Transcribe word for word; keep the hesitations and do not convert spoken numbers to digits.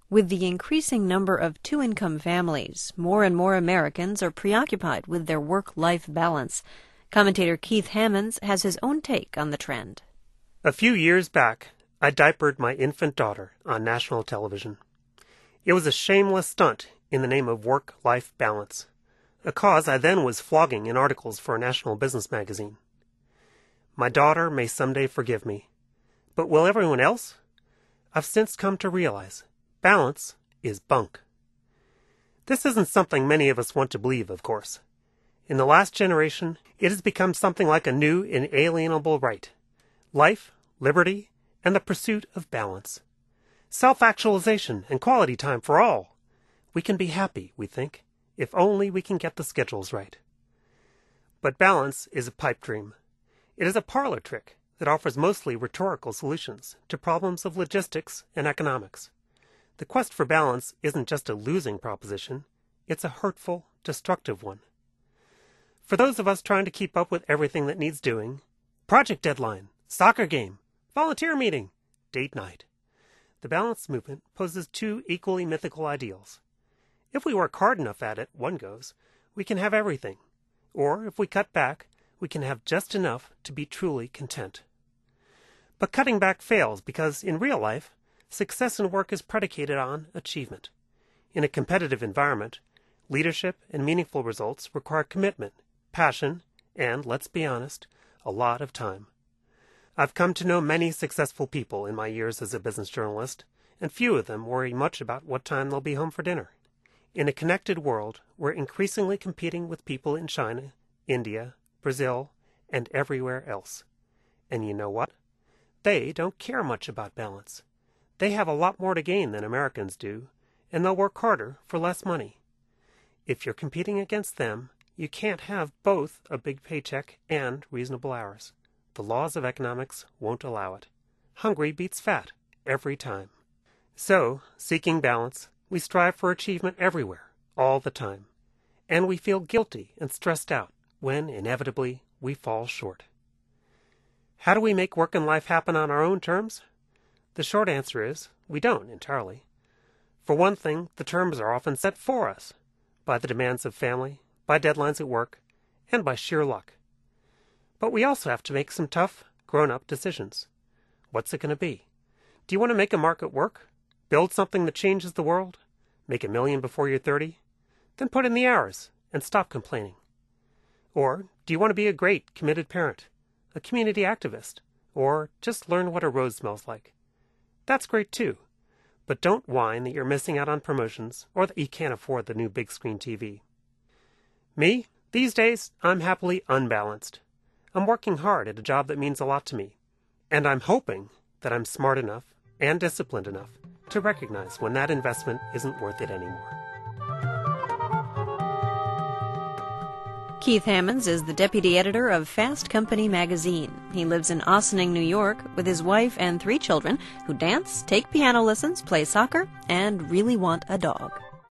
With the increasing number of two-income families, more and more Americans are preoccupied with their work-life balance. Commentator Keith Hammonds has his own take on the trend. A few years back, I diapered my infant daughter on national television. It was a shameless stunt in the name of work-life balance, a cause I then was flogging in articles for a national business magazine. My daughter may someday forgive me, but will everyone else? I've since come to realize balance is bunk. This isn't something many of us want to believe, of course. In the last generation, it has become something like a new inalienable right. Life, liberty, and the pursuit of balance. Self-actualization and quality time for all. We can be happy, we think, if only we can get the schedules right. But balance is a pipe dream. It is a parlor trick that offers mostly rhetorical solutions to problems of logistics and economics. The quest for balance isn't just a losing proposition, it's a hurtful, destructive one. For those of us trying to keep up with everything that needs doing, project deadline, soccer game, volunteer meeting, date night, the balance movement poses two equally mythical ideals. If we work hard enough at it, one goes, we can have everything. Or if we cut back, we can have just enough to be truly content. But cutting back fails because, in real life, success in work is predicated on achievement. In a competitive environment, leadership and meaningful results require commitment, passion, and, let's be honest, a lot of time. I've come to know many successful people in my years as a business journalist, and few of them worry much about what time they'll be home for dinner. In a connected world, we're increasingly competing with people in China, India, Brazil, and everywhere else. And you know what? They don't care much about balance. They have a lot more to gain than Americans do, and they'll work harder for less money. If you're competing against them, you can't have both a big paycheck and reasonable hours. The laws of economics won't allow it. Hungry beats fat every time. So, seeking balance, we strive for achievement everywhere, all the time. And we feel guilty and stressed out when, inevitably, we fall short. How do we make work and life happen on our own terms? The short answer is, we don't entirely. For one thing, the terms are often set for us, by the demands of family, by deadlines at work, and by sheer luck. But we also have to make some tough, grown-up decisions. What's it going to be? Do you want to make a mark at work? Build something that changes the world? Make a million before you're thirty? Then put in the hours and stop complaining. Or do you want to be a great, committed parent, a community activist, or just learn what a rose smells like? That's great too. But don't whine that you're missing out on promotions or that you can't afford the new big screen T V. Me? These days, I'm happily unbalanced. I'm working hard at a job that means a lot to me, and I'm hoping that I'm smart enough and disciplined enough to recognize when that investment isn't worth it anymore. Keith Hammonds is the deputy editor of Fast Company magazine. He lives in Ossining, New York, with his wife and three children who dance, take piano lessons, play soccer, and really want a dog.